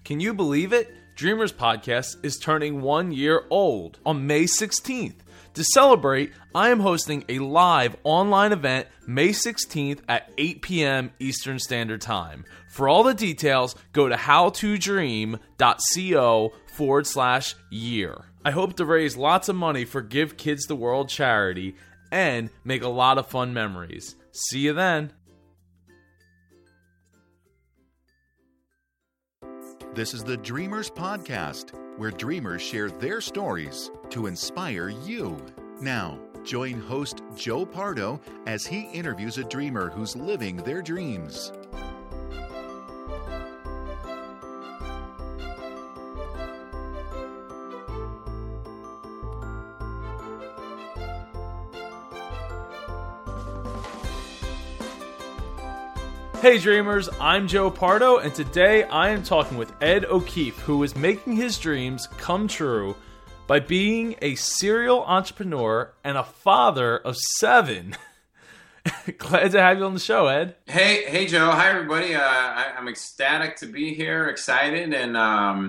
Can you believe it? Dreamers Podcast is turning 1 year old on May 16th. To celebrate, I am hosting a live online event May 16th at 8 p.m. Eastern Standard Time. For all the details, go to howtodream.co/year. I hope to raise lots of money for Give Kids the World charity and make a lot of fun memories. See you then. This is the Dreamers Podcast, where dreamers share their stories to inspire you. Now, join host Joe Pardo as he interviews a dreamer who's living their dreams. Hey dreamers, I'm Joe Pardo, and today I am talking with Ed O'Keefe, who is making his dreams come true by being a serial entrepreneur and a father of 7. Glad to have you on the show, Ed. Hey Joe. Hi, everybody. I'm ecstatic to be here, excited, and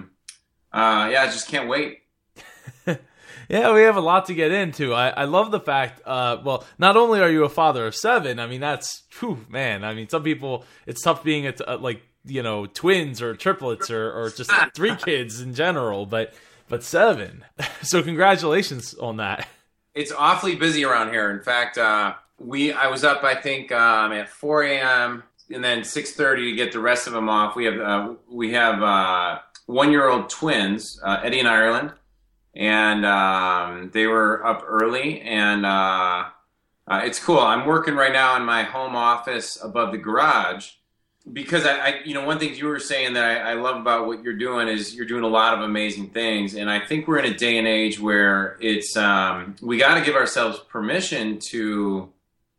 I just can't wait. Yeah, we have a lot to get into. I love the fact, well, not only are you a father of 7, I mean, that's, man. I mean, some people, it's tough being, twins or triplets or just 3 kids in general, but 7. So congratulations on that. It's awfully busy around here. In fact, I was up, I think, at 4 a.m. and then 6:30 to get the rest of them off. We have 1-year-old twins, Eddie and Ireland. And they were up early, and it's cool. I'm working right now in my home office above the garage because one thing you were saying that I love about what you're doing is you're doing a lot of amazing things, and I think we're in a day and age where it's we got to give ourselves permission to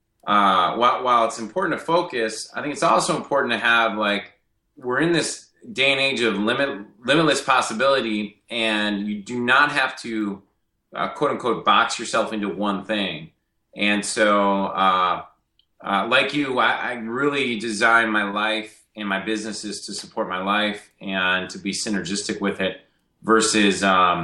while it's important to focus, I think it's also important to have we're in this day and age of limitless possibility, and you do not have to quote unquote box yourself into one thing. And so like you, I really design my life and my businesses to support my life and to be synergistic with it versus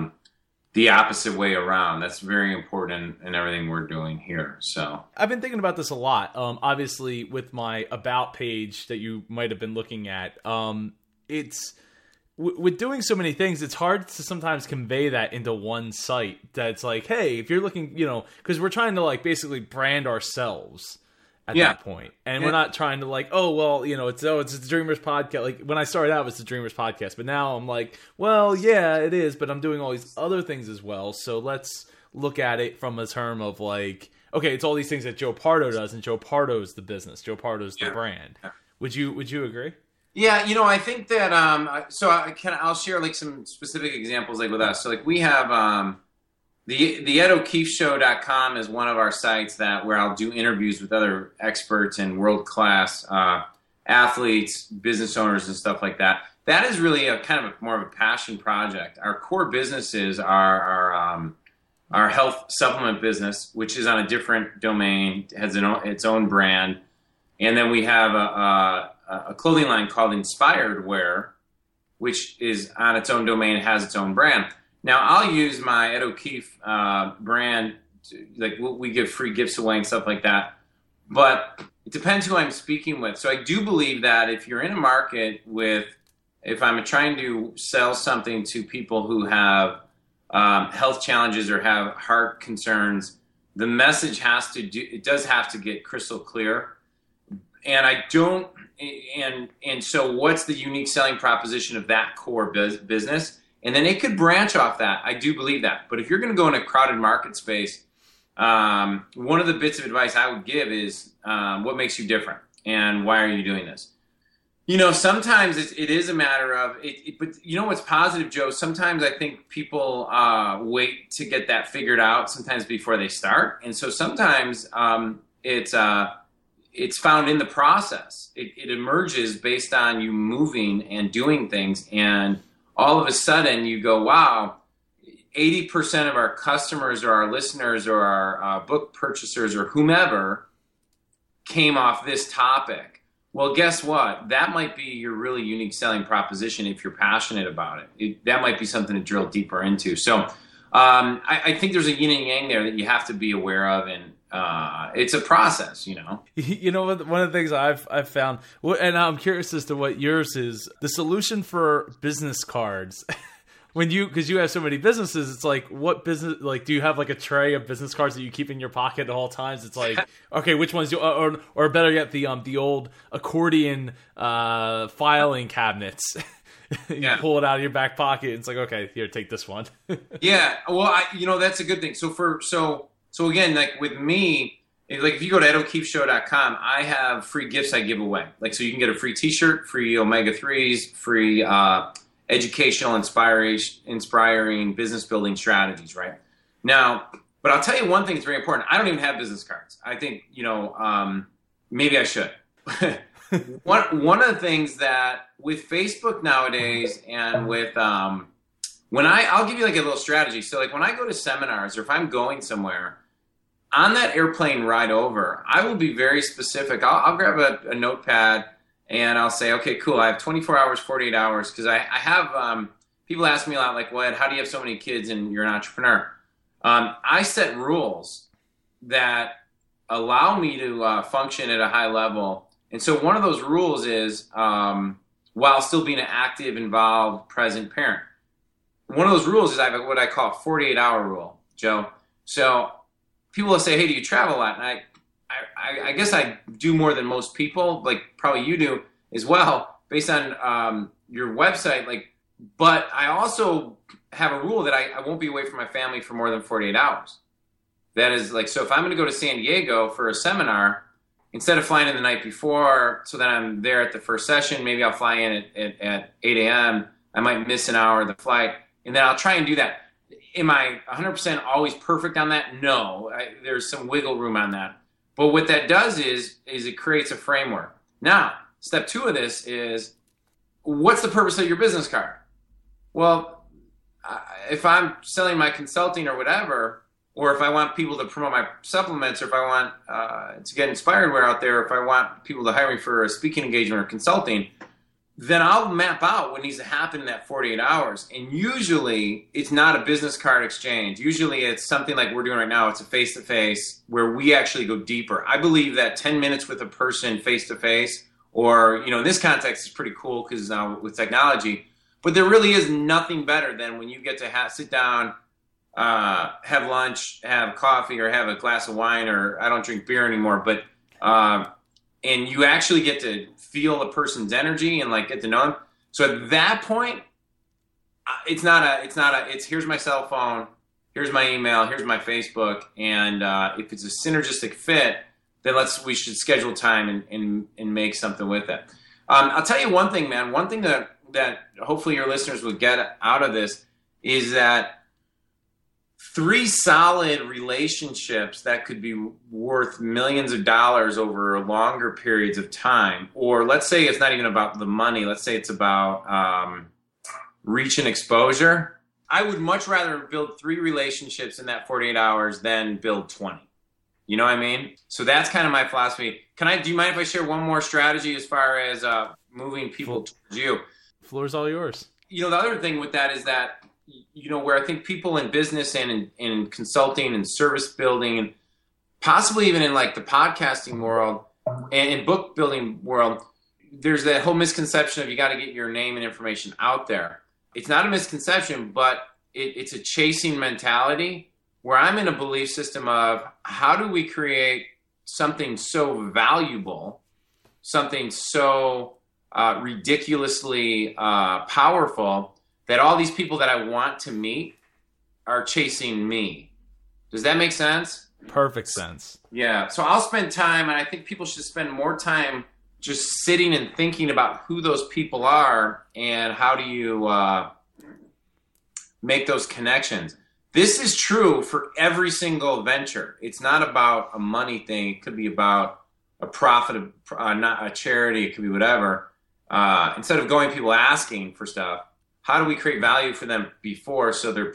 the opposite way around. That's very important in everything we're doing here. So I've been thinking about this a lot. Obviously with my About page that you might have been looking at, it's with doing so many things, it's hard to sometimes convey that into one site. That's like, hey, if you're looking, because we're trying to basically brand ourselves at that point, and we're not trying to it's the Dreamers Podcast. Like when I started out, it was the Dreamers Podcast, but now I'm like, well, yeah, it is, but I'm doing all these other things as well. So let's look at it from a term of okay, it's all these things that Joe Pardo does, and Joe Pardo's the business, Joe Pardo's the brand. Yeah. Would you agree? Yeah, I think that I'll share some specific examples with us. So we have the EdO'KeefeShow.com is one of our sites where I'll do interviews with other experts and world class athletes, business owners, and stuff like that. That is really a kind of more of a passion project. Our core businesses are our health supplement business, which is on a different domain, has its own brand, and then we have a clothing line called Inspired Wear, which is on its own domain, has its own brand. Now, I'll use my Ed O'Keefe brand, we give free gifts away and stuff like that, but it depends who I'm speaking with. So I do believe that if you're in a market if I'm trying to sell something to people who have health challenges or have heart concerns, the message does have to get crystal clear. And so what's the unique selling proposition of that core business? And then it could branch off that. I do believe that. But if you're going to go in a crowded market space, one of the bits of advice I would give is what makes you different and why are you doing this? Sometimes it is a matter of it, but what's positive, Joe? Sometimes I think people wait to get that figured out sometimes before they start. And so sometimes it's found in the process. It emerges based on you moving and doing things. And all of a sudden you go, wow, 80% of our customers or our listeners or our book purchasers or whomever came off this topic. Well, guess what? That might be your really unique selling proposition if you're passionate about it. That might be something to drill deeper into. So I think there's a yin and yang there that you have to be aware of, and it's a process, you know. You know, one of the things I've found, and I'm curious as to what yours is, the solution for business cards. Because you have so many businesses, it's like, what business, like, do you have like a tray of business cards that you keep in your pocket at all times? It's like, okay, which ones do, or better yet, the old accordion filing cabinets. You pull it out of your back pocket. And it's like, okay, here, take this one. Yeah, well, that's a good thing. So again, like with me, like if you go to EdO'KeefeShow.com, I have free gifts I give away. Like, so you can get a free T-shirt, free omega-3s, free educational, inspiring business building strategies, right? Now, but I'll tell you one thing that's very important. I don't even have business cards. I think, maybe I should. One of the things that with Facebook nowadays and with, I'll give you like a little strategy. So like when I go to seminars or if I'm going somewhere, on that airplane ride over, I will be very specific. I'll grab a notepad and I'll say, okay, cool. I have 24 hours, 48 hours. Because I have people ask me a lot, like, "What? How do you have so many kids and you're an entrepreneur?" I set rules that allow me to function at a high level. And so one of those rules is while still being an active, involved, present parent. One of those rules is I have what I call a 48-hour rule, Joe. So people will say, "Hey, do you travel a lot?" And I guess I do more than most people, like probably you do as well, based on your website. Like, but I also have a rule that I won't be away from my family for more than 48 hours. That is like, so if I'm going to go to San Diego for a seminar, instead of flying in the night before so that I'm there at the first session, maybe I'll fly in at 8 a.m. I might miss an hour of the flight, and then I'll try and do that. Am I 100% always perfect on that? No, there's some wiggle room on that. But what that does is it creates a framework. Now, step 2 of this is, what's the purpose of your business card? Well, if I'm selling my consulting or whatever, or if I want people to promote my supplements, or if I want to get inspired wear out there, or if I want people to hire me for a speaking engagement or consulting, then I'll map out what needs to happen in that 48 hours. And usually it's not a business card exchange. Usually it's something like we're doing right now. It's a face-to-face where we actually go deeper. I believe that 10 minutes with a person face-to-face, or, in this context is pretty cool because now with technology, but there really is nothing better than when you get to sit down, have lunch, have coffee, or have a glass of wine, or I don't drink beer anymore, but and you actually get to feel the person's energy and like get to know them. So at that point, it's here's my cell phone, here's my email, here's my Facebook, and if it's a synergistic fit, then we should schedule time and make something with it. I'll tell you one thing, man. One thing that hopefully your listeners will get out of this is that 3 solid relationships that could be worth millions of dollars over longer periods of time, or let's say it's not even about the money. Let's say it's about reach and exposure. I would much rather build 3 relationships in that 48 hours than build 20. You know what I mean? So that's kind of my philosophy. Do you mind if I share one more strategy as far as moving people towards you? Floor's all yours. The other thing with that is that, where I think people in business and in consulting and service building, and possibly even in like the podcasting world and in book building world, there's that whole misconception of you got to get your name and information out there. It's not a misconception, but it's a chasing mentality where I'm in a belief system of how do we create something so valuable, something so ridiculously powerful, that all these people that I want to meet are chasing me. Does that make sense? Perfect sense. Yeah. So I'll spend time, and I think people should spend more time just sitting and thinking about who those people are and how do you make those connections. This is true for every single venture. It's not about a money thing. It could be about a profit, not a charity. It could be whatever. Instead of going people asking for stuff, how do we create value for them before, so they're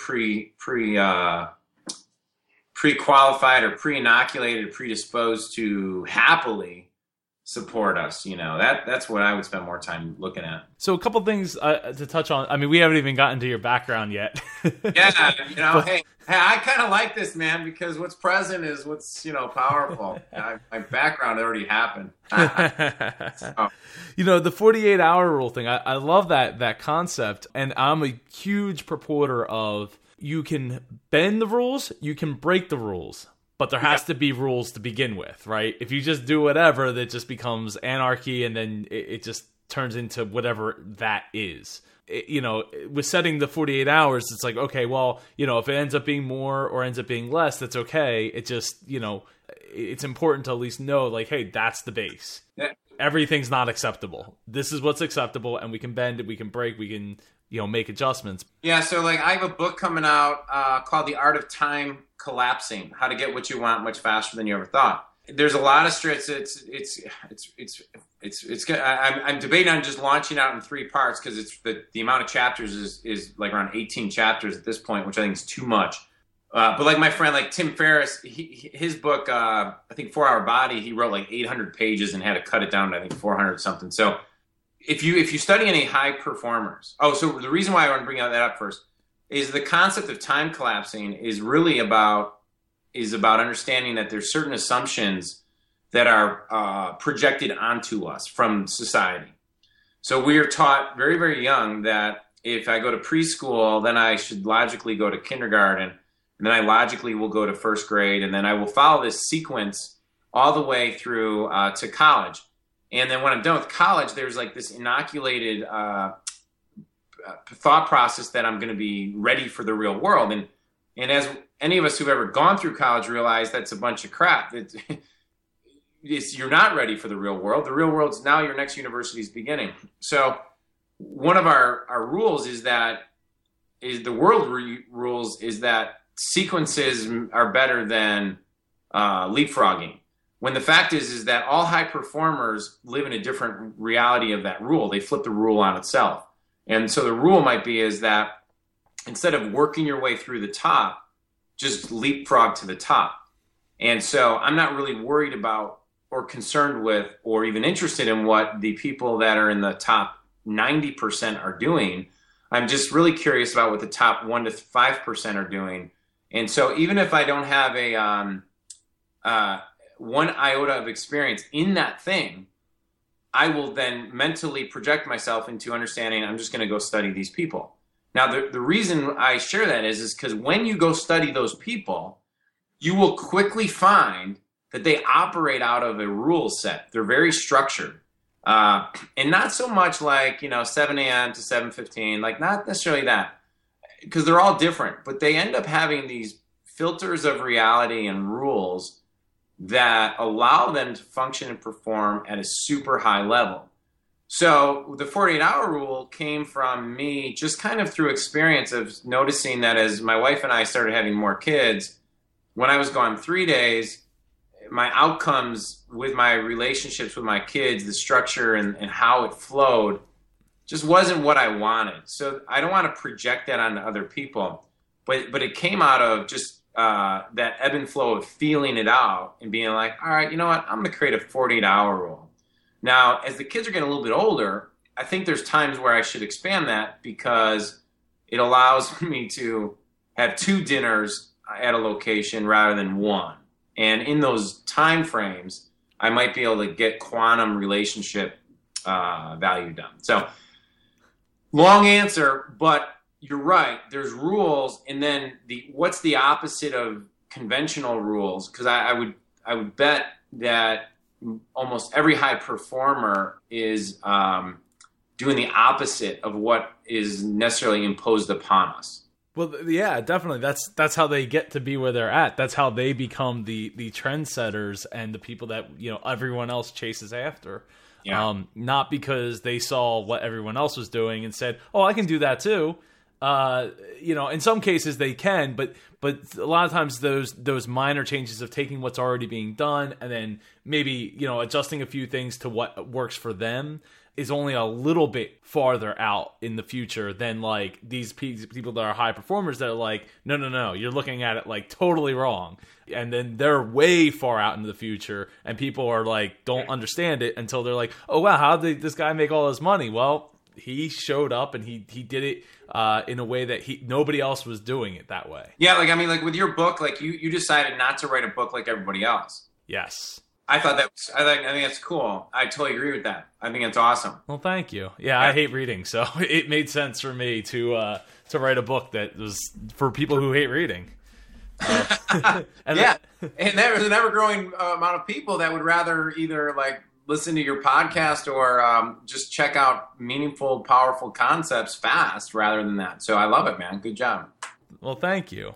pre-qualified or pre-inoculated, predisposed to happily support us. That's what I would spend more time looking at. So a couple things to touch on. I mean, we haven't even gotten to your background yet. Yeah, hey, I kind of like this, man, because what's present is what's, powerful. My background already happened. Oh. The 48-hour rule thing, I love that concept, and I'm a huge purporter of you can bend the rules, you can break the rules. But there has to be rules to begin with, right? If you just do whatever, that just becomes anarchy, and then it just turns into whatever that is. With setting the 48 hours, it's like, okay, well, if it ends up being more or ends up being less, that's okay. It just, it's important to at least know, like, hey, that's the base. Yeah. Everything's not acceptable. This is what's acceptable, and we can bend it, we can break, we can, make adjustments. Yeah, so like I have a book coming out called The Art of Time Collapsing: How to Get What You Want Much Faster Than You Ever Thought. There's a lot of strips. I'm debating on just launching out in 3 parts because it's the amount of chapters is like around 18 chapters at this point, which I think is too much. But like my friend, like Tim Ferriss, his book, I think 4 Hour Body, he wrote like 800 pages and had to cut it down to I think 400 something. So if you study any high performers, so the reason why I want to bring that up first is the concept of time collapsing is really about understanding that there's certain assumptions that are projected onto us from society. So we are taught very, very young that if I go to preschool, then I should logically go to kindergarten, and then I logically will go to first grade, and then I will follow this sequence all the way through to college. And then when I'm done with college, there's like this inoculated thought process that I'm going to be ready for the real world. And as any of us who've ever gone through college realize, that's a bunch of crap. You're not ready for the real world. The real world's now your next university's beginning. So one of our rules is that sequences are better than leapfrogging. When the fact is that all high performers live in a different reality of that rule. They flip the rule on itself. And so the rule might be is that instead of working your way through the top, just leapfrog to the top. And so I'm not really worried about or concerned with or even interested in what the people that are in the top 90% are doing. I'm just really curious about what the top 1 to 5% are doing. And so even if I don't have a one iota of experience in that thing, I will then mentally project myself into understanding I'm just going to go study these people. Now, the reason I share that is because when you go study those people, you will quickly find that they operate out of a rule set. They're very structured. And not so much like, 7 a.m. to 7:15, like not necessarily that, because they're all different, but they end up having these filters of reality and rules that allow them to function and perform at a super high level. So the 48-hour rule came from me just kind of through experience of noticing that as my wife and I started having more kids, when I was gone 3 days, my outcomes with my relationships with my kids, the structure and how it flowed just wasn't what I wanted. So I don't want to project that onto other people, but it came out of just that ebb and flow of feeling it out and being like, all right, you know what? I'm going to create a 48-hour rule. Now, as the kids are getting a little bit older, I think there's times where I should expand that because it allows me to have 2 dinners at a location rather than 1. And in those time frames, I might be able to get quantum relationship value done. So long answer, but you're right. There's rules, and then what's the opposite of conventional rules? Because I would bet that almost every high performer is doing the opposite of what is necessarily imposed upon us. Well, yeah, definitely. That's how they get to be where they're at. That's how they become the trendsetters and the people that everyone else chases after. Yeah. Not because they saw what everyone else was doing and said, "Oh, I can do that too." In some cases they can, but a lot of times those minor changes of taking what's already being done and then maybe, adjusting a few things to what works for them, is only a little bit farther out in the future than like these people that are high performers that are like, no, you're looking at it like totally wrong. And then they're way far out into the future, and people are like, don't understand it until they're like, oh wow, how did this guy make all this money? Well, he showed up and he did it in a way that nobody else was doing it that way. Yeah, like I mean, like with your book, like you decided not to write a book like everybody else. Yes. I think that's cool. I totally agree with that. I think it's awesome. Well, thank you. Yeah, I hate reading, so it made sense for me to write a book that was for people who hate reading. And there's an ever-growing amount of people that would rather either like listen to your podcast or just check out meaningful, powerful concepts fast rather than that. So I love it, man. Good job. Well, thank you.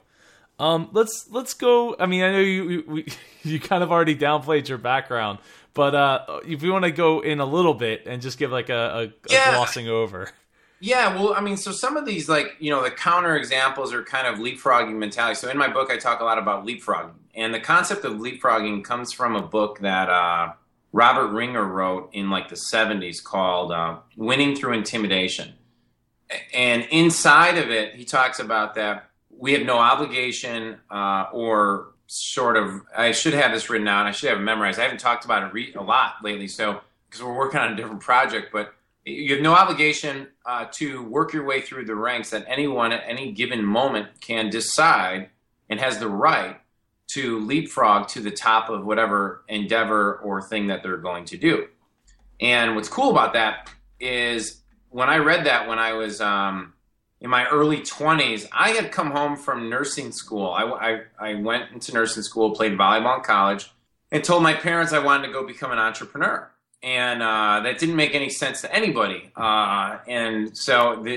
Let's go. I mean, I know you kind of already downplayed your background, but if we want to go in a little bit and just give like a glossing over. Yeah, well, I mean, so some of these, like, you know, the counter examples are kind of leapfrogging mentality. So in my book, I talk a lot about leapfrogging. And the concept of leapfrogging comes from a book that Robert Ringer wrote in like the 70s called Winning Through Intimidation. And inside of it, he talks about that we have no obligation or sort of, I should have this written out. I should have it memorized. I haven't talked about it a lot lately, so because we're working on a different project, but you have no obligation to work your way through the ranks that anyone at any given moment can decide and has the right to leapfrog to the top of whatever endeavor or thing that they're going to do. And what's cool about that is when I read that when I was in my early 20s, I had come home from nursing school. I went into nursing school, played volleyball in college, and told my parents I wanted to go become an entrepreneur. And that didn't make any sense to anybody. And so I'm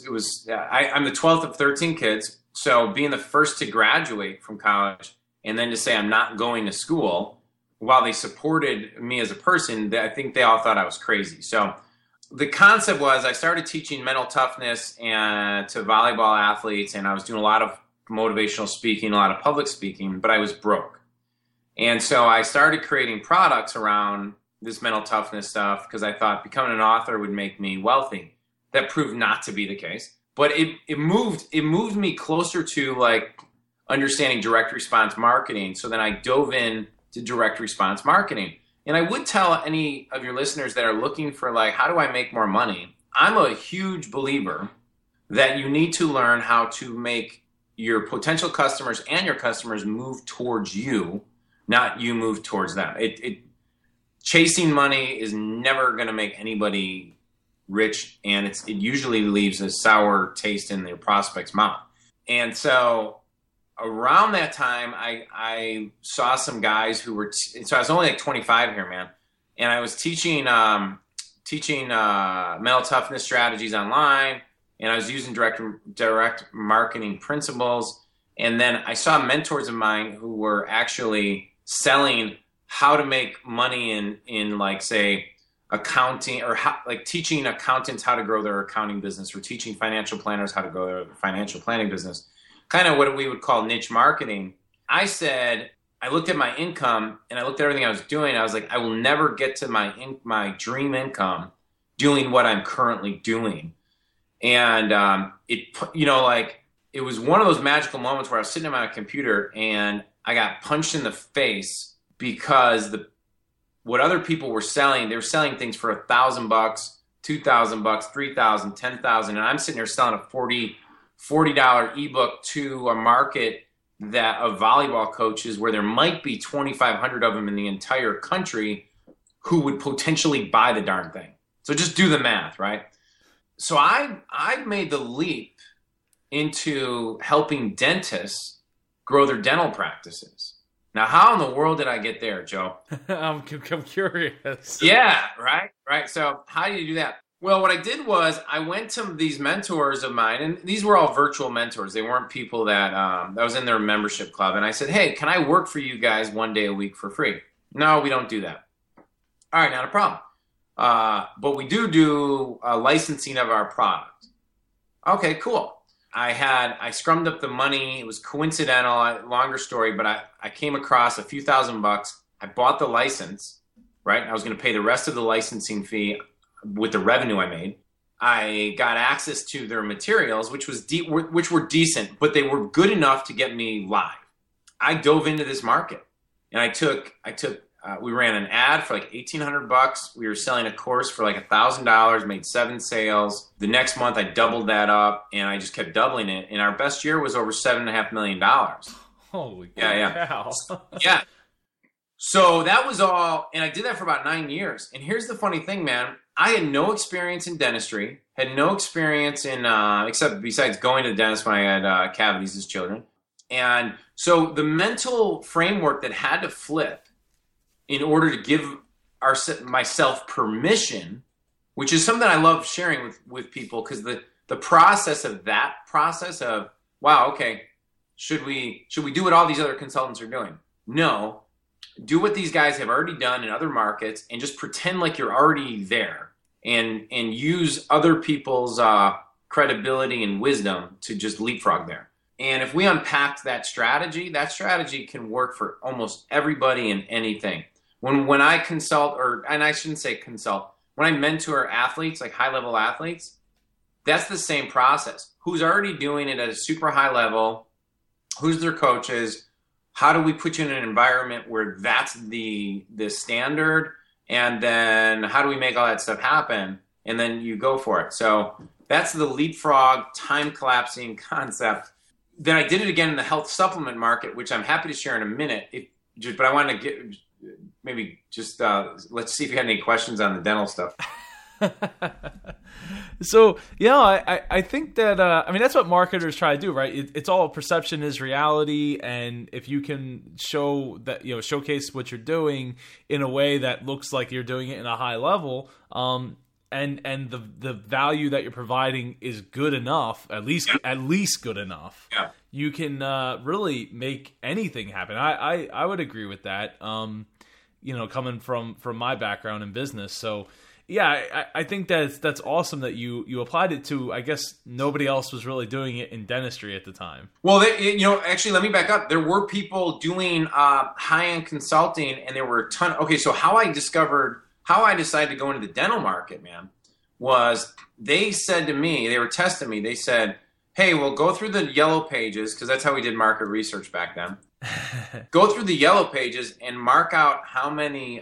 the 12th of 13 kids. So being the first to graduate from college and then to say I'm not going to school, while they supported me as a person, I think they all thought I was crazy. So the concept was I started teaching mental toughness and to volleyball athletes, and I was doing a lot of motivational speaking, a lot of public speaking, but I was broke. And so I started creating products around this mental toughness stuff because I thought becoming an author would make me wealthy. That proved not to be the case. But it moved me closer to like understanding direct response marketing. So then I dove in to direct response marketing. And I would tell any of your listeners that are looking for like, how do I make more money? I'm a huge believer that you need to learn how to make your potential customers and your customers move towards you, not you move towards them. Chasing money is never going to make anybody rich, and it usually leaves a sour taste in their prospect's mouth. And so around that time, I saw some guys who were, so I was only like 25 here, man. And I was teaching mental toughness strategies online, and I was using direct marketing principles. And then I saw mentors of mine who were actually selling how to make money in like, say, accounting, or like teaching accountants how to grow their accounting business, or teaching financial planners how to grow their financial planning business. Kind of what we would call niche marketing. I looked at my income and I looked at everything I was doing. I was like, I will never get to my dream income doing what I'm currently doing. And it was one of those magical moments where I was sitting at my computer and I got punched in the face because what other people were selling, they were selling things for $1,000, $2,000, $3,000, $10,000, and I'm sitting there selling a $40 ebook to a market that of volleyball coaches where there might be 2,500 of them in the entire country who would potentially buy the darn thing. So just do the math, right? So I made the leap into helping dentists grow their dental practices. Now, how in the world did I get there, Joe? I'm curious. Yeah, right. So how do you do that? Well, what I did was I went to these mentors of mine, and these were all virtual mentors. They weren't people that was in their membership club. And I said, hey, can I work for you guys one day a week for free? No, we don't do that. All right, not a problem. But we do licensing of our product. Okay, cool. I scrummed up the money. It was coincidental, longer story, but I came across a few $1,000. I bought the license, right? I was going to pay the rest of the licensing fee with the revenue I made. I got access to their materials, which were decent, but they were good enough to get me live. I dove into this market, and we ran an ad for like $1,800. We were selling a course for like $1,000, made 7 sales. The next month I doubled that up, and I just kept doubling it. And our best year was over $7.5 million. Holy cow. Yeah. So that was all, and I did that for about 9 years. And here's the funny thing, man. I had no experience in dentistry, had no experience in, except besides going to the dentist when I had cavities as children. And so the mental framework that had to flip in order to give myself permission, which is something I love sharing with people, because the process of wow, okay, should we do what all these other consultants are doing? No. Do what these guys have already done in other markets and just pretend like you're already there, and use other people's credibility and wisdom to just leapfrog there. And if we unpacked that strategy can work for almost everybody and anything. When I consult, and I shouldn't say consult, when I mentor athletes, like high-level athletes, that's the same process. Who's already doing it at a super high level? Who's their coaches? How do we put you in an environment where that's the standard? And then how do we make all that stuff happen? And then you go for it. So that's the leapfrog, time collapsing concept. Then I did it again in the health supplement market, which I'm happy to share in a minute. But I want to let's see if you had any questions on the dental stuff. So, I think that, that's what marketers try to do, right? It's all perception is reality. And if you can showcase what you're doing in a way that looks like you're doing it in a high level, and the value that you're providing is good enough, at least good enough, you can really make anything happen. I would agree with that, coming from my background in business. So, yeah, I think that's awesome that you applied it to. I guess nobody else was really doing it in dentistry at the time. Well, actually, let me back up. There were people doing high-end consulting, and there were a ton. Okay, so how I decided to go into the dental market, man, was they said to me, they were testing me. They said, "Hey, we'll go through the yellow pages," because that's how we did market research back then. Go through the yellow pages and mark out how many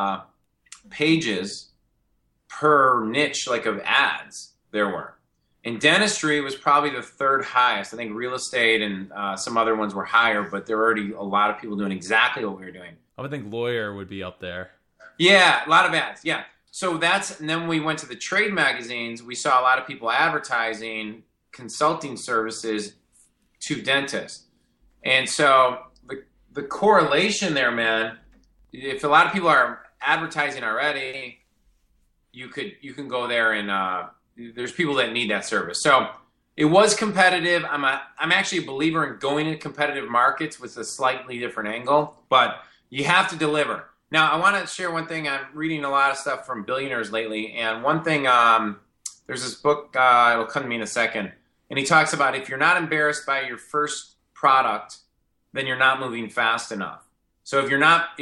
pages per niche, like of ads, there were. And dentistry was probably the third highest. I think real estate and some other ones were higher, but there were already a lot of people doing exactly what we were doing. I would think lawyer would be up there. Yeah, a lot of ads. Yeah. So and then we went to the trade magazines. We saw a lot of people advertising consulting services to dentists. And so the correlation there, man, if a lot of people are advertising already, you can go there and there's people that need that service. So it was competitive. I'm actually a believer in going into competitive markets with a slightly different angle, but you have to deliver. Now, I want to share one thing. I'm reading a lot of stuff from billionaires lately, and one thing, there's this book, it'll come to me in a second, and he talks about if you're not embarrassed by your first product, then you're not moving fast enough. So if you're not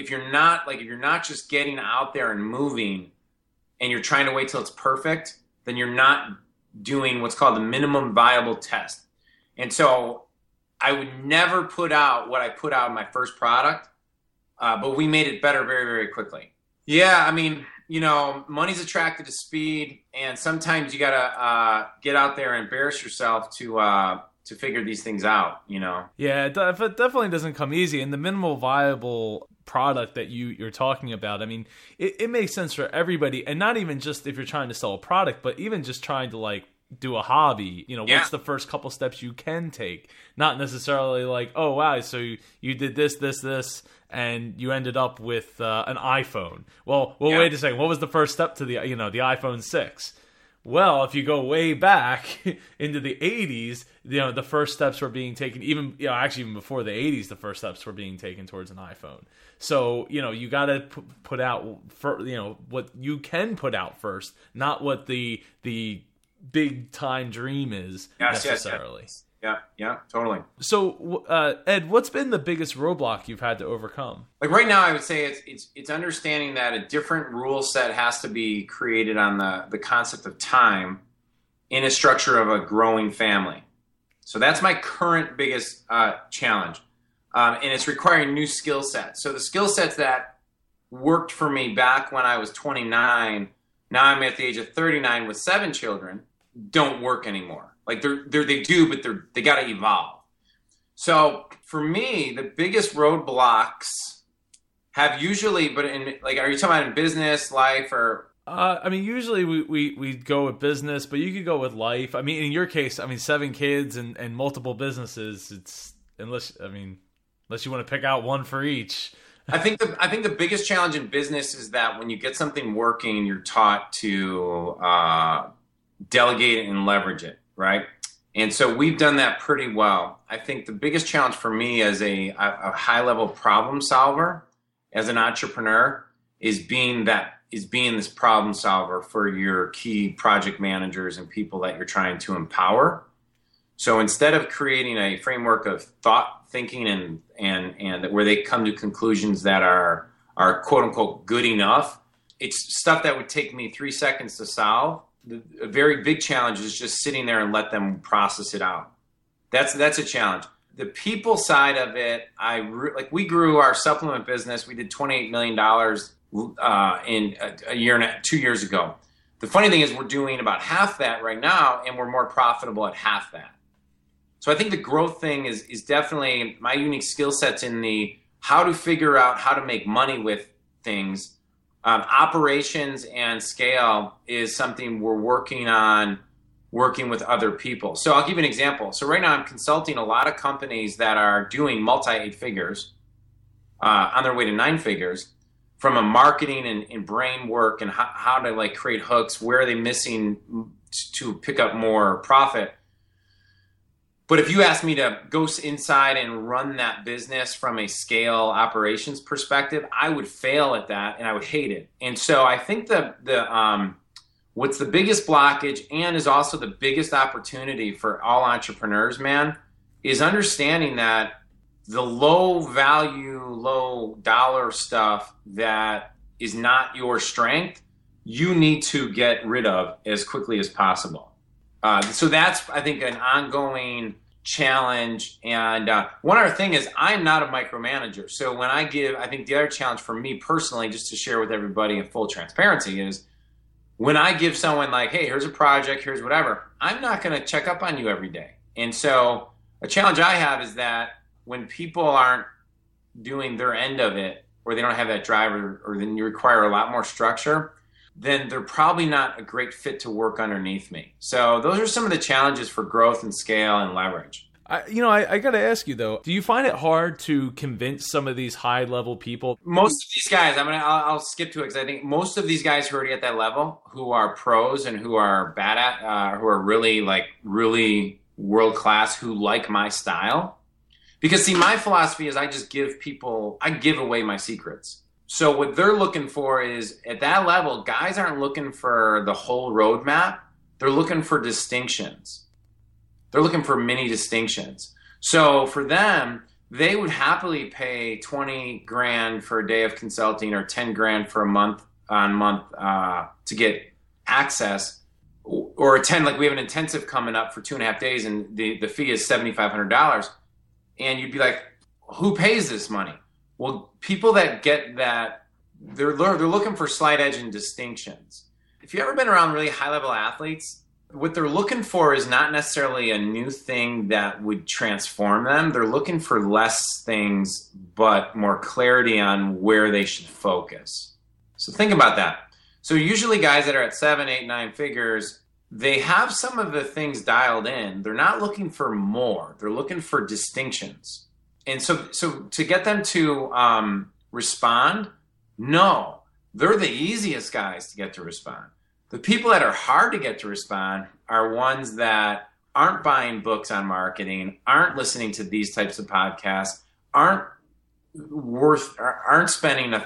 just getting out there and moving, and you're trying to wait till it's perfect, then you're not doing what's called the minimum viable test. And so I would never put out what I put out in my first product, but we made it better very, very quickly. Yeah, money's attracted to speed, and sometimes you gotta get out there and embarrass yourself to figure these things out, Yeah, it definitely doesn't come easy. And the minimal viable product that you're talking about, it makes sense for everybody, and not even just if you're trying to sell a product, but even just trying to do a hobby. What's the first couple steps you can take? Not necessarily like, oh wow, so you did this, and you ended up with an iPhone. Well, wait a second. What was the first step to the iPhone 6? Well, if you go way back into the 80s, the first steps were being taken, even before the 80s, the first steps were being taken towards an iPhone. So, you got to put out, what you can put out first, not what the big time dream is necessarily. Yes. Yeah, totally. So, Ed, what's been the biggest roadblock you've had to overcome? Like right now, I would say it's understanding that a different rule set has to be created on the concept of time in a structure of a growing family. So that's my current biggest challenge. And it's requiring new skill sets. So the skill sets that worked for me back when I was 29, now I'm at the age of 39 with 7 children, don't work anymore. Like they do, but they got to evolve. So for me, the biggest roadblocks have usually, but are you talking about in business, life, or? I mean, usually we go with business, but you could go with life. I mean, in your case, 7 kids and multiple businesses. It's unless you want to pick out one for each. I think the biggest challenge in business is that when you get something working, you're taught to delegate it and leverage it, right? And so we've done that pretty well. I think the biggest challenge for me as a high-level problem solver, as an entrepreneur, is being this problem solver for your key project managers and people that you're trying to empower. So instead of creating a framework of thought, thinking, and where they come to conclusions that are quote unquote good enough, it's stuff that would take me 3 seconds to solve. A very big challenge is just sitting there and let them process it out. That's a challenge. The people side of it, we grew our supplement business. We did $28 million in a year and 2 years ago. The funny thing is we're doing about half that right now, and we're more profitable at half that. So I think the growth thing is definitely my unique skill sets in the how to figure out how to make money with things. Operations and scale is something we're working on, working with other people. So I'll give you an example. So right now I'm consulting a lot of companies that are doing multi-8 figures on their way to 9 figures from a marketing and brain work and how to create hooks. Where are they missing to pick up more profit? But if you ask me to go inside and run that business from a scale operations perspective, I would fail at that and I would hate it. And so I think what's the biggest blockage and is also the biggest opportunity for all entrepreneurs, man, is understanding that the low value, low dollar stuff that is not your strength, you need to get rid of as quickly as possible. So that's, I think, an ongoing challenge. And one other thing is I'm not a micromanager. So when I think the other challenge for me personally, just to share with everybody in full transparency, is when I give someone hey, here's a project, here's whatever, I'm not going to check up on you every day. And so a challenge I have is that when people aren't doing their end of it, or they don't have that drive, or then you require a lot more structure, then they're probably not a great fit to work underneath me. So those are some of the challenges for growth and scale and leverage. I got to ask you though, do you find it hard to convince some of these high level people? Most of these guys, I'll skip to it because I think most of these guys who are already at that level, who are pros and who are bad at, who are really world class, who like my style. Because see, my philosophy is I give away my secrets. So what they're looking for is, at that level, guys aren't looking for the whole roadmap. They're looking for distinctions. They're looking for mini distinctions. So for them, they would happily pay 20 grand for a day of consulting or 10 grand for a month to get access, or attend, we have an intensive coming up for 2.5 days and the fee is $7,500. And you'd be like, who pays this money? Well, people that get that, they're looking for slight edge and distinctions. If you've ever been around really high-level athletes, what they're looking for is not necessarily a new thing that would transform them. They're looking for less things, but more clarity on where they should focus. So think about that. So usually guys that are at 7, 8, 9 figures, they have some of the things dialed in. They're not looking for more. They're looking for distinctions. And so to get them to respond, no, they're the easiest guys to get to respond. The people that are hard to get to respond are ones that aren't buying books on marketing, aren't listening to these types of podcasts, aren't spending $1,000,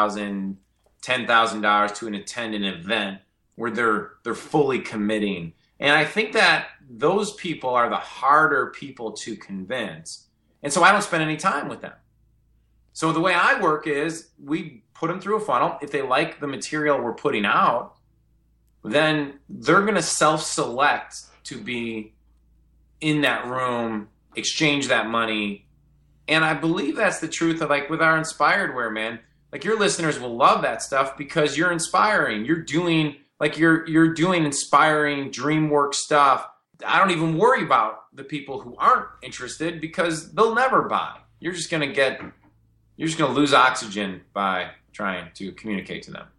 $3,000, $10,000 to attend an event where they're fully committing And I think that those people are the harder people to convince. And so I don't spend any time with them. So the way I work is we put them through a funnel. If they like the material we're putting out, then they're going to self-select to be in that room, exchange that money. And I believe that's the truth of like with our Inspired Wear, man. Like your listeners will love that stuff because you're inspiring. You're doing inspiring DreamWorks stuff. I don't even worry about the people who aren't interested because they'll never buy. You're just going to lose oxygen by trying to communicate to them.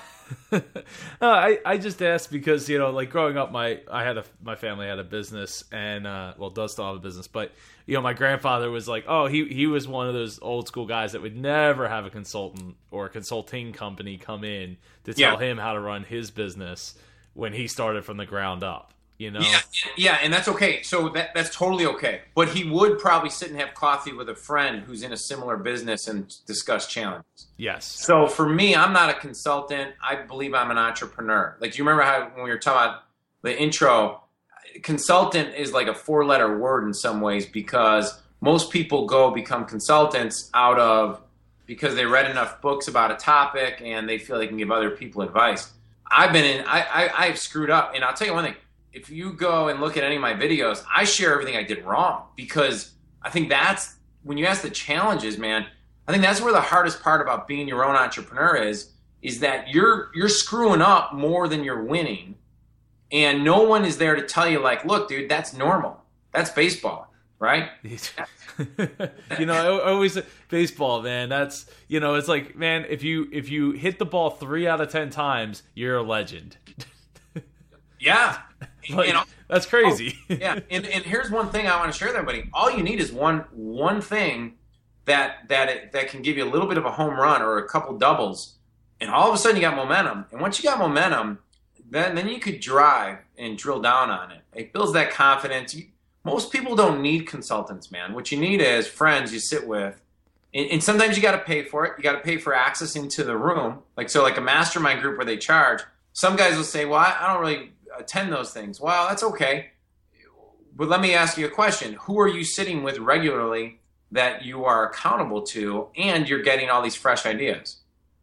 I just asked because, like growing up, my family had a business and, does still have a business, but my grandfather was like, he was one of those old school guys that would never have a consultant or a consulting company come in to tell him how to run his business when he started from the ground up. Yeah, and that's okay. So that's totally okay. But he would probably sit and have coffee with a friend who's in a similar business and discuss challenges. Yes. So for me, I'm not a consultant. I believe I'm an entrepreneur. Like, do you remember how when we were talking about the intro, consultant is like a 4-letter word in some ways because most people become consultants because they read enough books about a topic and they feel they can give other people advice. I've screwed up, and I'll tell you one thing. If you go and look at any of my videos, I share everything I did wrong because I think that's when you ask the challenges, man. I think that's where the hardest part about being your own entrepreneur is that you're screwing up more than you're winning, and no one is there to tell you like, look, dude, that's normal. That's baseball, right? I always baseball, man. That's it's like, man, if you hit the ball 3 out of 10 times, you're a legend. Yeah. Like, that's crazy. Yeah. And here's one thing I want to share with everybody. All you need is one thing that can give you a little bit of a home run or a couple doubles. And all of a sudden you got momentum. And once you got momentum, then you could drive and drill down on it. It builds that confidence. Most people don't need consultants, man. What you need is friends you sit with. And sometimes you got to pay for it. You got to pay for access into the room. Like a mastermind group where they charge. Some guys will say, well, I don't really attend those things. Well, that's okay. But let me ask you a question. Who are you sitting with regularly that you are accountable to and you're getting all these fresh ideas?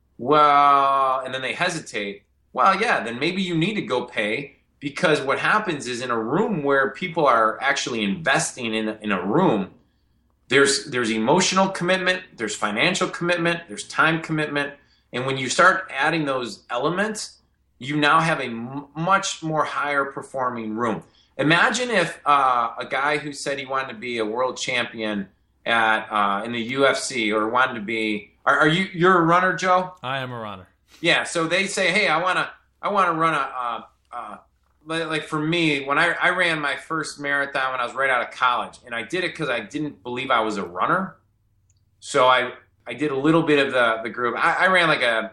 Well, and then they hesitate. Well, yeah, then maybe you need to go pay because what happens is in a room where people are actually investing in a room, there's emotional commitment, there's financial commitment, there's time commitment. And when you start adding those elements, you now have a much more higher performing room. Imagine if a guy who said he wanted to be a world champion in the UFC or wanted to be. You're a runner, Joe? I am a runner. Yeah. So they say, hey, I want to run like for me, when I ran my first marathon when I was right out of college, and I did it because I didn't believe I was a runner. So I did a little bit of the group. I ran like a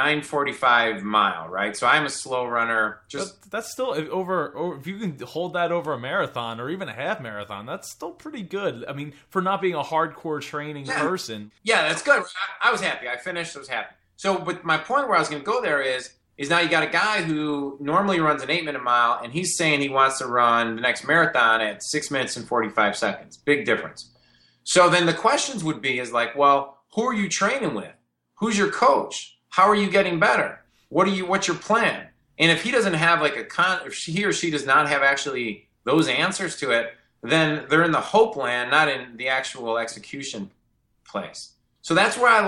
9:45 mile, right? So I'm a slow runner. That's still over if you can hold that over a marathon or even a half marathon, that's still pretty good. I mean, for not being a hardcore training person. Yeah, that's good. I was happy. I finished. I was happy. So, but my point where I was going to go there is now you got a guy who normally runs an 8-minute mile, and he's saying he wants to run the next marathon at 6 minutes and 45 seconds. Big difference. So then the questions would be like, well, who are you training with? Who's your coach? How are you getting better? What's your plan? And if he doesn't have if he or she does not have actually those answers to it, then they're in the hope land, not in the actual execution place. So that's where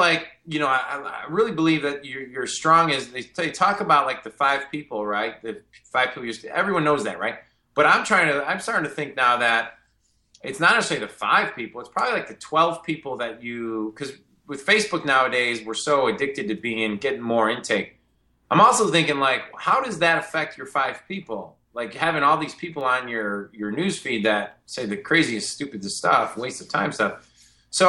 I really believe that you're strong as they talk about like the 5 people, right? The 5 people, everyone knows that, right? But I'm starting to think now that it's not necessarily the 5 people. It's probably like the 12 people that because with Facebook nowadays, we're so addicted to getting more intake. I'm also thinking like, how does that affect your 5 people? Like having all these people on your news feed that say the craziest, stupidest stuff, waste of time stuff. So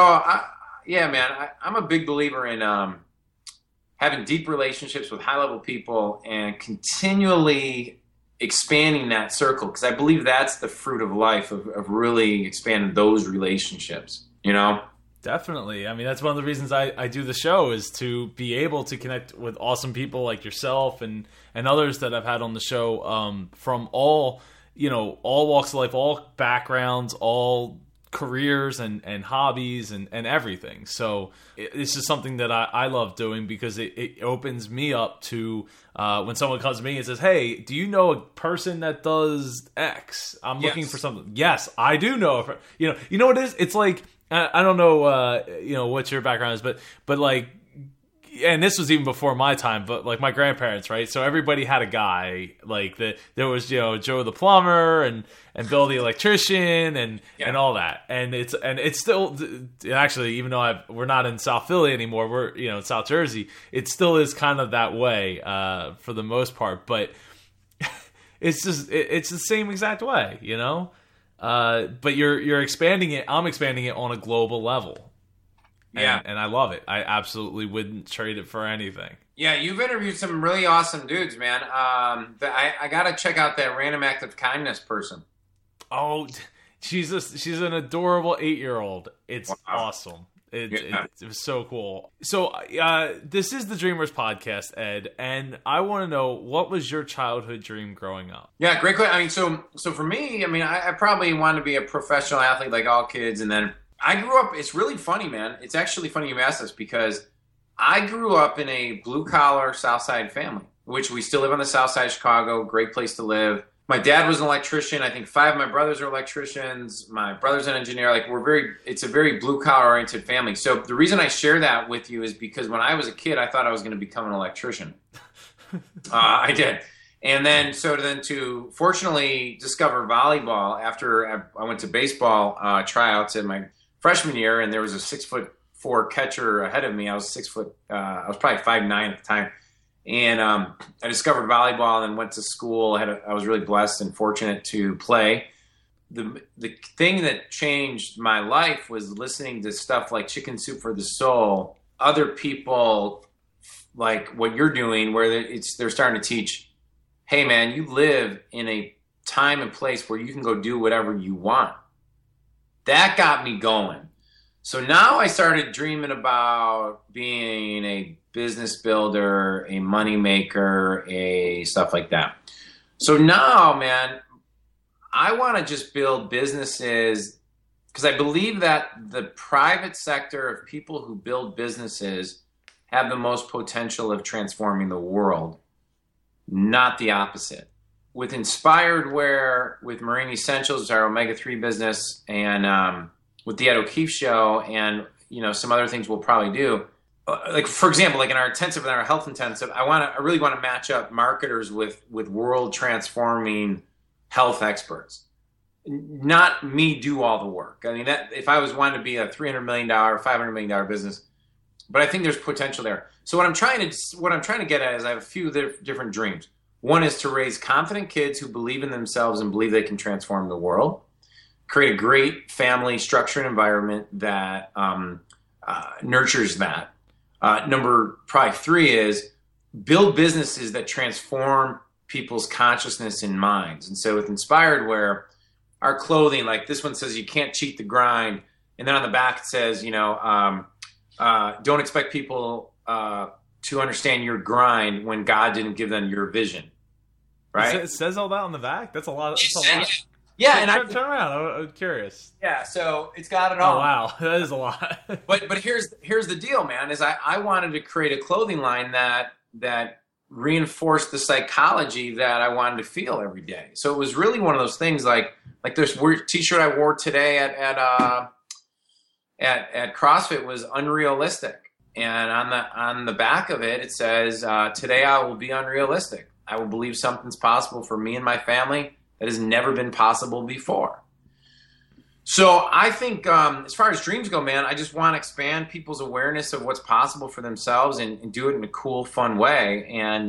I'm a big believer in having deep relationships with high-level people and continually expanding that circle because I believe that's the fruit of life of really expanding those relationships, Definitely. I mean, that's one of the reasons I do the show, is to be able to connect with awesome people like yourself and others that I've had on the show, from all walks of life, all backgrounds, all careers and hobbies and everything. So it's just something that I love doing, because it opens me up to when someone comes to me and says, hey, do you know a person that does X? I'm looking for something. Yes, I do know. You know what it is? It's like, I don't know, what your background is, but like, and this was even before my time, but like my grandparents, right? So everybody had a guy, like there was, Joe the plumber and Bill the electrician and all that. And it's still, actually, even though we're not in South Philly anymore, we're, in South Jersey, it still is kind of that way, for the most part, but it's the same exact way, but you're expanding it. I'm expanding it on a global level. And I love it. I absolutely wouldn't trade it for anything. Yeah, you've interviewed some really awesome dudes, man. I got to check out that Random Act of Kindness person. Oh, she's an adorable 8-year-old. It's awesome. It was so cool. So this is the Dreamers podcast, Ed, and I want to know, what was your childhood dream growing up? Yeah, great question. I mean, so for me, I mean, I probably wanted to be a professional athlete like all kids, and then I grew up, it's really funny, man. It's actually funny you asked this, because I grew up in a blue-collar South Side family, which we still live on the South Side of Chicago, great place to live. My dad was an electrician. I think 5 of my brothers are electricians. My brother's an engineer. Like, it's a very blue-collar oriented family. So the reason I share that with you is because when I was a kid, I thought I was going to become an electrician. I did. And then, to fortunately discover volleyball after I went to baseball tryouts in my freshman year, and there was a 6'4" catcher ahead of me. I was 6 foot. I was probably 5'9" at the time, and I discovered volleyball and then went to school. I was really blessed and fortunate to play. The thing that changed my life was listening to stuff like Chicken Soup for the Soul. Other people like what you're doing, where they're starting to teach, hey man, you live in a time and place where you can go do whatever you want. That got me going. So now I started dreaming about being a business builder, a money maker, stuff like that. So now, man, I want to just build businesses, because I believe that the private sector of people who build businesses have the most potential of transforming the world, not the opposite. With Inspired Wear, with Marine Essentials, our omega-3 business, and with the Ed O'Keefe Show, and some other things we'll probably do. Like, for example, like in our intensive and our health intensive, I really want to match up marketers with world transforming health experts. Not me do all the work. I mean, that if I wanted to be a $300 million, $500 million business, but I think there's potential there. So what I'm trying to get at is I have a few different dreams. One is to raise confident kids who believe in themselves and believe they can transform the world. Create a great family structure and environment that nurtures that. Number probably 3 is build businesses that transform people's consciousness and minds. And so with Inspired Wear, our clothing, like this one says, you can't cheat the grind. And then on the back it says, don't expect people to understand your grind when God didn't give them your vision. Right? It says all that on the back? That's a lot. Yeah, and turn around. I'm curious. Yeah, so it's got it all. Oh wow, that is a lot. but here's the deal, man. Is I wanted to create a clothing line that reinforced the psychology that I wanted to feel every day. So it was really one of those things like this weird T-shirt I wore today at CrossFit was unrealistic, and on the back of it says, "Today I will be unrealistic. I will believe something's possible for me and my family that has never been possible before." So I think as far as dreams go, man, I just want to expand people's awareness of what's possible for themselves and do it in a cool, fun way, and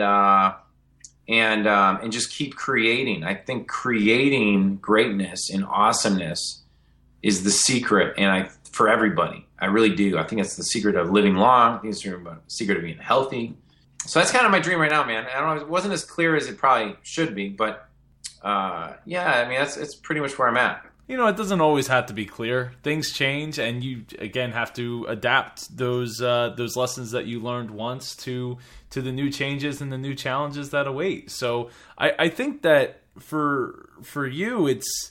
just keep creating. I think creating greatness and awesomeness is the secret, and for everybody. I really do. I think it's the secret of living long. I think it's the secret of being healthy. So that's kind of my dream right now, man. I don't know. It wasn't as clear as it probably should be, but yeah, I mean, it's pretty much where I'm at. it doesn't always have to be clear. Things change, and you again have to adapt those lessons that you learned once to the new changes and the new challenges that await. So I think that for you, it's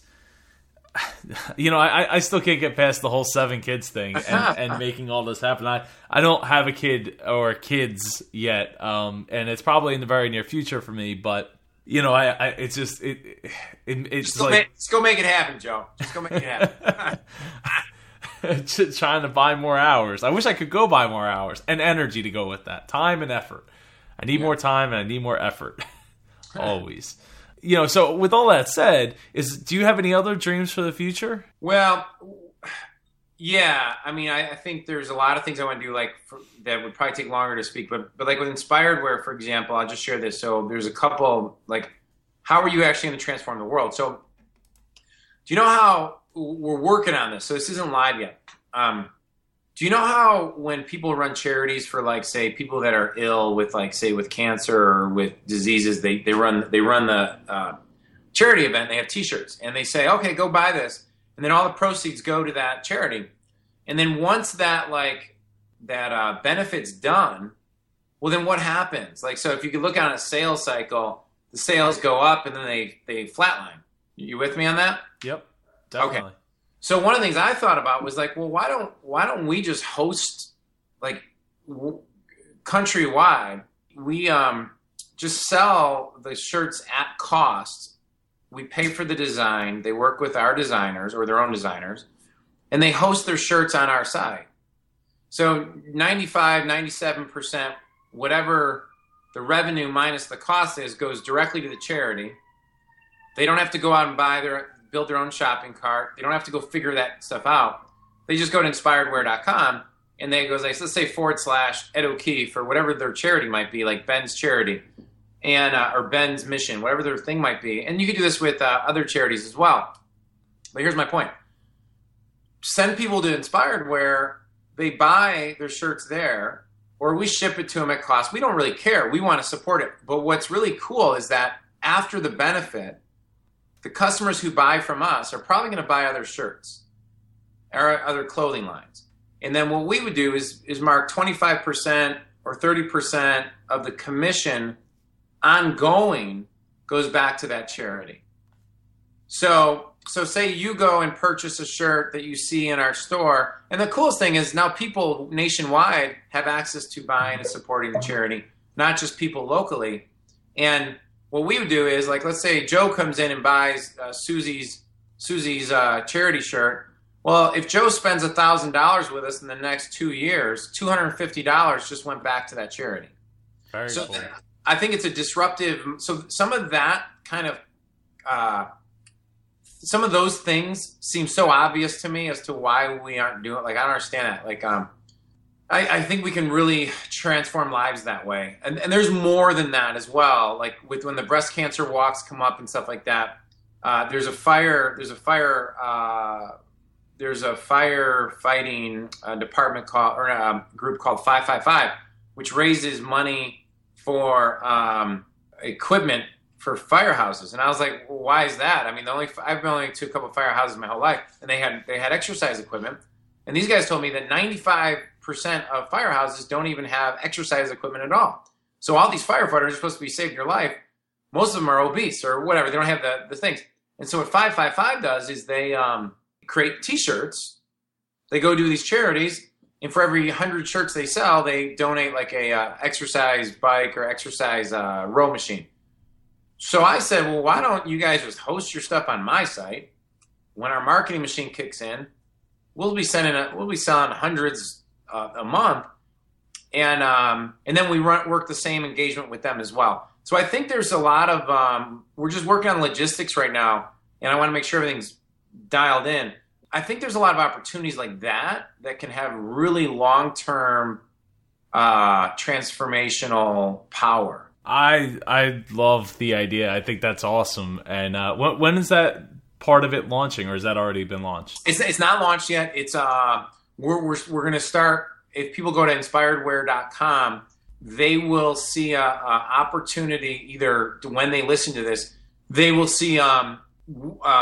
I still can't get past the whole 7 kids thing and making all this happen. I don't have a kid or kids yet, and it's probably in the very near future for me, but. It's just it's like let's go make it happen, Joe. Just go make it happen. Trying to buy more hours. I wish I could go buy more hours and energy to go with that. Time and effort. I need more time and I need more effort. Always. So with all that said, do you have any other dreams for the future? Well, yeah. I mean, I think there's a lot of things I want to do, that would probably take longer to speak. But like with Inspired Wear, for example, I'll just share this. So there's a couple, how are you actually going to transform the world? So do you know how we're working on this? So this isn't live yet. Do you know how when people run charities for, say, people that are ill with, with cancer or with diseases, they run the charity event. They have T-shirts and they say, okay, go buy this. And then all the proceeds go to that charity. And then once that benefit's done, well, then what happens? So if you could look on a sales cycle, the sales go up and then they flatline. You with me on that? Yep, definitely. Okay. So one of the things I thought about was well, why don't we just host countrywide? We just sell the shirts at cost. We pay for the design. They work with our designers or their own designers, and they host their shirts on our site. So 95, 97%, whatever the revenue minus the cost is, goes directly to the charity. They don't have to go out and build their own shopping cart. They don't have to go figure that stuff out. They just go to inspiredwear.com and they go, let's say / Ed O'Keefe or whatever their charity might be, like Ben's Charity. And or Ben's Mission, whatever their thing might be. And you can do this with other charities as well. But here's my point. Send people to Inspired Wear. They buy their shirts there, or we ship it to them at cost. We don't really care. We want to support it. But what's really cool is that after the benefit, the customers who buy from us are probably going to buy other shirts or other clothing lines. And then what we would do is mark 25% or 30% of the commission ongoing goes back to that charity. So say you go and purchase a shirt that you see in our store, and the coolest thing is now people nationwide have access to buying and supporting the charity, not just people locally. And what we would do is, let's say Joe comes in and buys Susie's charity shirt. Well, if Joe spends $1,000 with us in the next 2 years, $250 just went back to that charity. Very cool. I think it's a disruptive. So some of that kind of, some of those things seem so obvious to me as to why we aren't doing it. I don't understand that. I think we can really transform lives that way. And there's more than that as well. With when the breast cancer walks come up and stuff like that, there's a firefighting department group called 555, which raises money for equipment for firehouses. And I was like, well, why is that? I mean, I've been only to a couple of firehouses my whole life, and they had exercise equipment. And these guys told me that 95% of firehouses don't even have exercise equipment at all. So all these firefighters are supposed to be saving your life. Most of them are obese or whatever. They don't have the things. And so what 555 does is they create T-shirts. They go do these charities. And for every 100 shirts they sell, they donate a exercise bike or exercise row machine. So I said, well, why don't you guys just host your stuff on my site? When our marketing machine kicks in, we'll be selling hundreds a month, and then we work the same engagement with them as well. So I think there's a lot of we're just working on logistics right now, and I want to make sure everything's dialed in. I think there's a lot of opportunities like that can have really long-term transformational power. I love the idea. I think that's awesome. And when is that part of it launching, or has that already been launched? It's not launched yet. It's we're going to start. If people go to inspiredwear.com, they will see a opportunity. Either when they listen to this, they will see a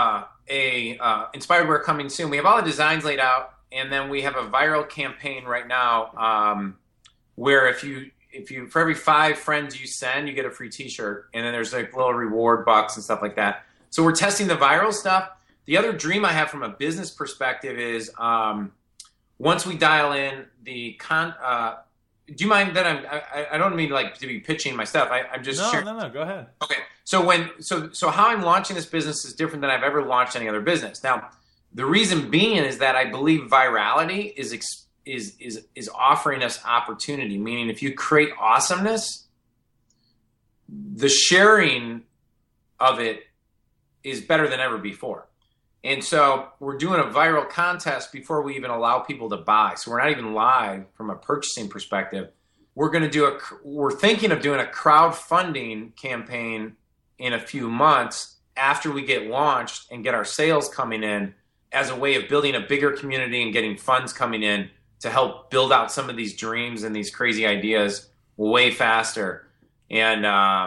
a Inspired Wear coming soon. We have all the designs laid out, and then we have a viral campaign right now where if you for every 5 friends you send, you get a free T-shirt, and then there's like little reward bucks and stuff like that. So we're testing the viral stuff. The other dream I have from a business perspective is once we dial in the do you mind that I don't mean like to be pitching my stuff. I'm just sharing. No, go ahead. Okay. So how I'm launching this business is different than I've ever launched any other business. Now, the reason being is that I believe virality is offering us opportunity. Meaning, if you create awesomeness, the sharing of it is better than ever before. And so we're doing a viral contest before we even allow people to buy. So we're not even live from a purchasing perspective. We're thinking of doing a crowdfunding campaign in a few months after we get launched and get our sales coming in as a way of building a bigger community and getting funds coming in to help build out some of these dreams and these crazy ideas way faster. And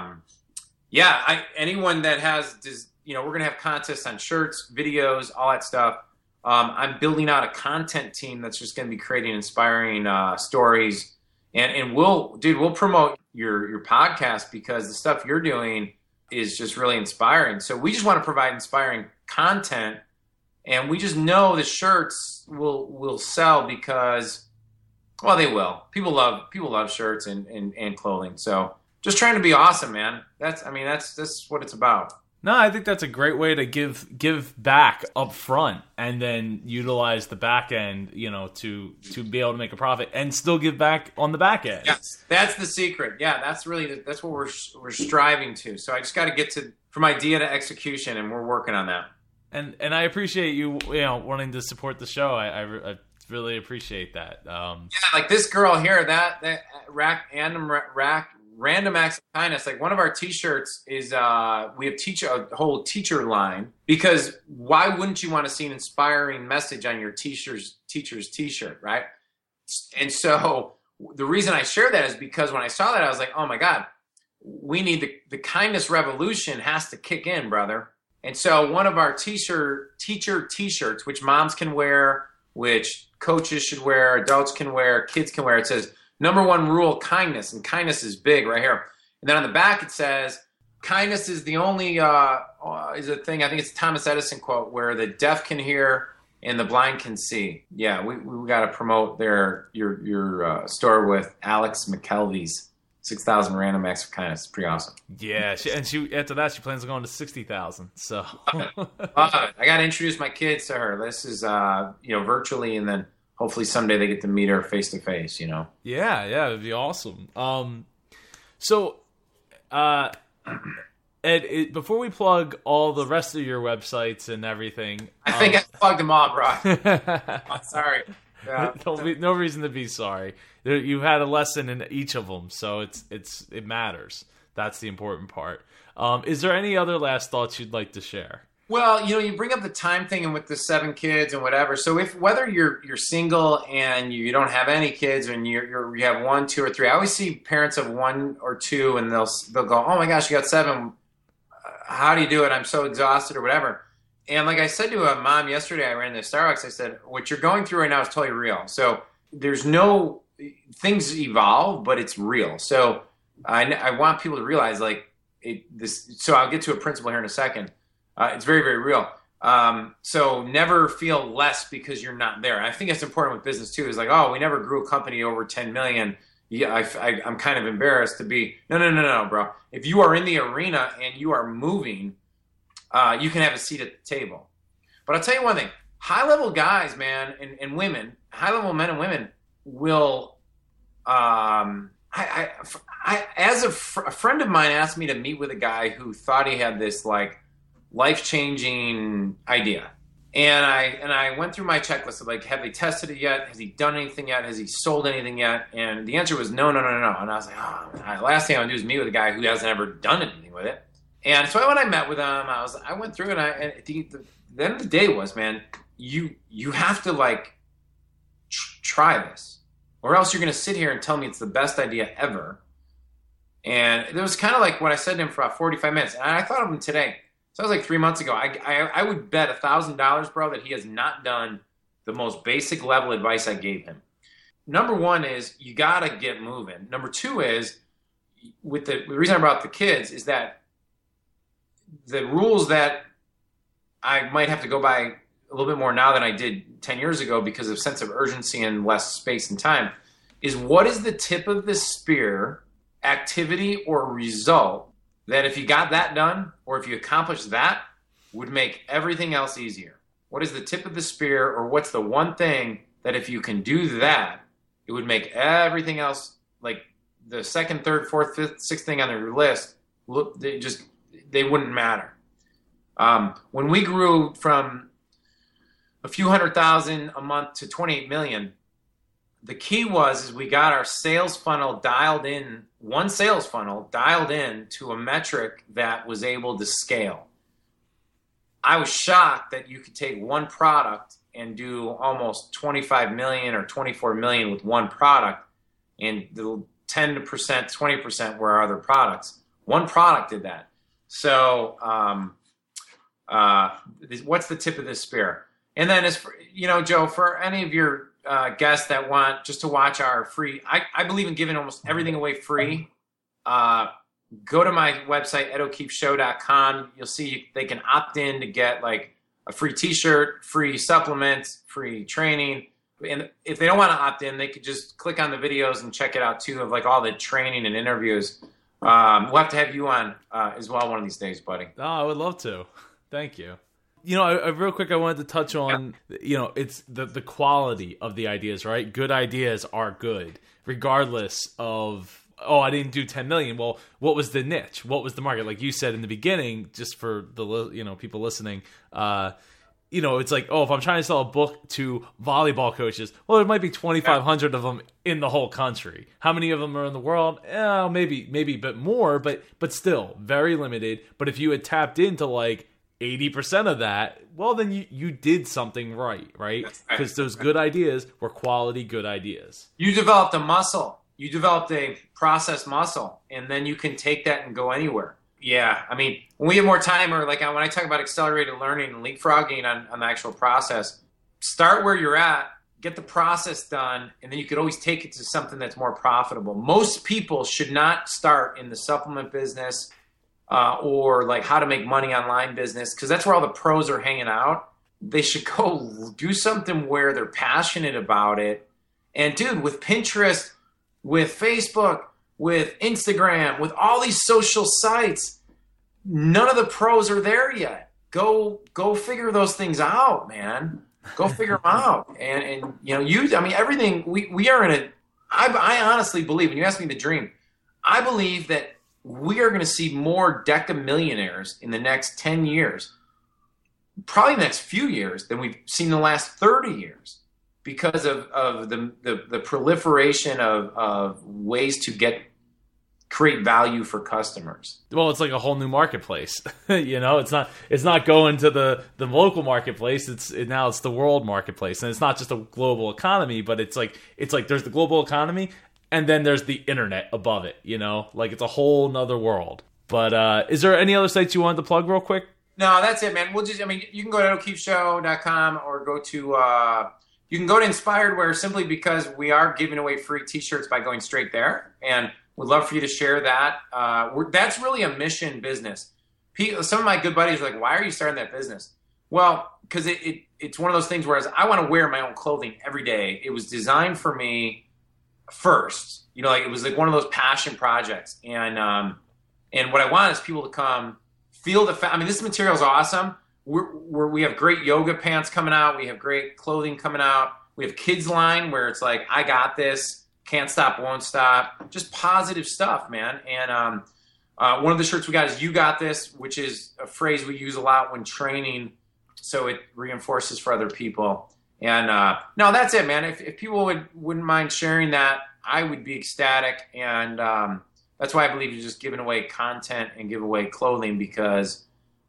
anyone that has we're going to have contests on shirts, videos, all that stuff. I'm building out a content team that's just going to be creating inspiring stories. And we'll promote your podcast because the stuff you're doing is just really inspiring. So we just want to provide inspiring content, and we just know the shirts will sell because, well, they will. People love shirts and clothing. So just trying to be awesome, man. That's what it's about. No, I think that's a great way to give back up front and then utilize the back end, to be able to make a profit and still give back on the back end. Yes, that's the secret. Yeah, that's what we're striving to. So I just got to get from idea to execution, and we're working on that. And I appreciate you wanting to support the show. I really appreciate that. Like this girl here, that Random Acts of Kindness, like one of our T-shirts is we have a whole teacher line, because why wouldn't you want to see an inspiring message on your teacher's T-shirt, right? And so the reason I share that is because when I saw that, I was like, oh my God, we need the kindness revolution has to kick in, brother. And so one of our teacher T-shirts, which moms can wear, which coaches should wear, adults can wear, kids can wear, it says, #1 rule, kindness. And kindness is big right here. And then on the back it says, kindness is the only, is a thing, I think it's a Thomas Edison quote, where the deaf can hear and the blind can see. Yeah, we got to promote your store with Alex McKelvey's 6,000 Random Acts of Kindness. It's pretty awesome. Yeah, she after that, she plans on going to 60,000. So I got to introduce my kids to her. This is, virtually, and then hopefully someday they get to meet her face to face, Yeah, it'd be awesome. Ed, before we plug all the rest of your websites and everything, I think I plugged them all, bro. I'm sorry. Yeah. No reason to be sorry. You had a lesson in each of them, so it matters. That's the important part. Is there any other last thoughts you'd like to share? Well, you bring up the time thing, and with the 7 kids and whatever. So whether you're single and you don't have any kids, and you have 1, 2, or 3, I always see parents of 1 or 2, and they'll go, "Oh my gosh, you got 7. How do you do it? I'm so exhausted," or whatever. And like I said to a mom yesterday, I ran to Starbucks. I said, "What you're going through right now is totally real. So there's things evolve, but it's real." So I want people to realize So I'll get to a principle here in a second. It's very, very real. So never feel less because you're not there. And I think it's important with business too. Is like, oh, we never grew a company over 10 million. Yeah, I'm kind of embarrassed to be. No, bro. If you are in the arena and you are moving, you can have a seat at the table. But I'll tell you one thing: high-level guys, man, and women, high-level men and women will. As a friend of mine asked me to meet with a guy who thought he had this life-changing idea. And I went through my checklist of have they tested it yet? Has he done anything yet? Has he sold anything yet? And the answer was no. And I was like, last thing I want to do is meet with a guy who hasn't ever done anything with it. And so when I met with him, I went through it, and at the end of the day was, man, you have to try this, or else you're going to sit here and tell me it's the best idea ever. And it was kind of like what I said to him for about 45 minutes. And I thought of him today. So that was like 3 months ago. I would bet $1,000, bro, that he has not done the most basic level advice I gave him. Number one is you got to get moving. Number two is, with the reason I brought up the kids is that the rules that I might have to go by a little bit more now than I did 10 years ago because of sense of urgency and less space and time is, what is the tip of the spear activity or result that if you got that done or if you accomplished that would make everything else easier? What is the tip of the spear, or what's the one thing that if you can do that, it would make everything else, like the second, third, fourth, fifth, sixth thing on your list, look, they wouldn't matter. When we grew from a few 100,000 a month to 28 million, the key is we got our sales funnel dialed in, one sales funnel dialed in to a metric that was able to scale. I was shocked that you could take one product and do almost 25 million or 24 million with one product, and the 10%, 20% were our other products. One product did that. So what's the tip of the spear? And then, as for, Joe, for any of your guests that want just to watch our free, I believe in giving almost everything away free. Go to my website, edokeefeshow.com. You'll see they can opt in to get like a free t-shirt, free supplements, free training. And if they don't want to opt in, they could just click on the videos and check it out too, of like all the training and interviews. We'll have to have you on as well one of these days, buddy. Oh, I would love to. Thank you. Real quick, I wanted to touch on, it's the quality of the ideas, right? Good ideas are good, regardless of, I didn't do 10 million. Well, what was the niche? What was the market? Like you said in the beginning, just for the, people listening, it's like, if I'm trying to sell a book to volleyball coaches, well, there might be 2,500 of them in the whole country. How many of them are in the world? Maybe a bit more, but still very limited. But if you had tapped into like 80% of that, well, then you did something right? Because those good ideas were quality good ideas. You developed a muscle. You developed a process muscle, and then you can take that and go anywhere. Yeah, I mean, when we have more time, or like when I talk about accelerated learning and leapfrogging on the actual process, start where you're at, get the process done, and then you could always take it to something that's more profitable. Most people should not start in the supplement business or like how to make money online business, because that's where all the pros are hanging out. They should go do something where they're passionate about it. And dude, with Pinterest, with Facebook, with Instagram, with all these social sites, none of the pros are there yet. Go figure those things out, man. Go figure them out. And everything we are in a, I honestly believe, and you asked me the dream, I believe that we are going to see more decamillionaires in the next 10 years, probably the next few years, than we've seen in the last 30 years. Because of the proliferation of ways to create value for customers. Well, it's like a whole new marketplace. It's not going to the local marketplace. It's the world marketplace, and it's not just a global economy, but it's like there's the global economy, and then there's the internet above it. Like it's a whole nother world. But is there any other sites you wanted to plug real quick? No, that's it, man. You can go to edokeefeshow.com or go to. You can go to Inspired Wear simply because we are giving away free t-shirts by going straight there. And we'd love for you to share that. That's really a mission business. Some of my good buddies are like, why are you starting that business? Well, because it's one of those things where I want to wear my own clothing every day. It was designed for me first. It was like one of those passion projects. And what I want is people to come feel this material is awesome. We have great yoga pants coming out. We have great clothing coming out. We have kids line where it's like, I got this, can't stop, won't stop. Just positive stuff, man. And one of the shirts we got is "You Got This," which is a phrase we use a lot when training, so it reinforces for other people. And no, that's it, man. If people wouldn't mind sharing that, I would be ecstatic. And that's why I believe in just giving away content and give away clothing, because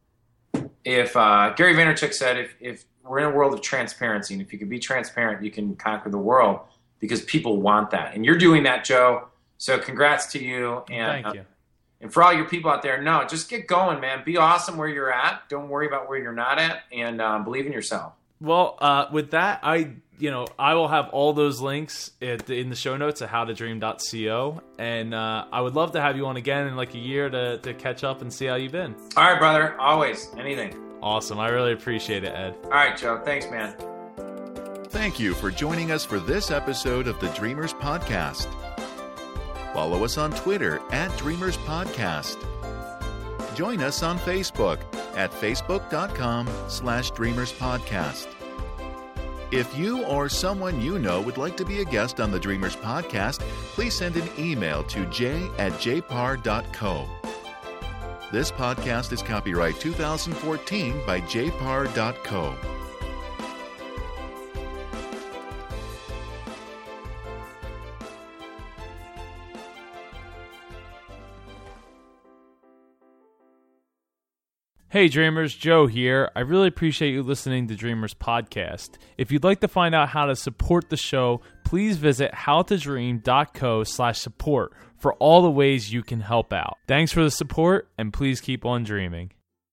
if Gary Vaynerchuk said, if we're in a world of transparency, and if you can be transparent, you can conquer the world, because people want that. And you're doing that, Joe. So congrats to you. And, thank you. And for all your people out there, no, just get going, man. Be awesome where you're at. Don't worry about where you're not at, and believe in yourself. Well, with that, I will have all those links in the show notes at howtodream.co, and I would love to have you on again in like a year to catch up and see how you've been. All right, brother. Always. Anything. Awesome. I really appreciate it, Ed. All right, Joe. Thanks, man. Thank you for joining us for this episode of the Dreamers Podcast. Follow us on Twitter at Dreamers Podcast. Join us on Facebook at facebook.com/Dreamers Podcast. If you or someone you know would like to be a guest on the Dreamers Podcast, please send an email to j@jpar.co. This podcast is copyright 2014 by jpar.co. Hey Dreamers, Joe here. I really appreciate you listening to Dreamers Podcast. If you'd like to find out how to support the show, please visit howtodream.co/support for all the ways you can help out. Thanks for the support, and please keep on dreaming.